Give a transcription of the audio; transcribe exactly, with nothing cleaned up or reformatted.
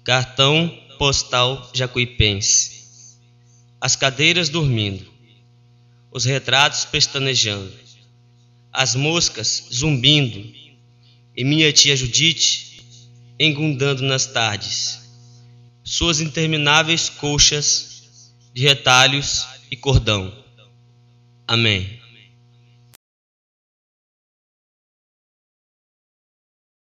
Cartão postal jacuipense. As cadeiras dormindo, os retratos pestanejando, as moscas zumbindo e minha tia Judite engundando nas tardes, suas intermináveis colchas de retalhos e cordão. Amém.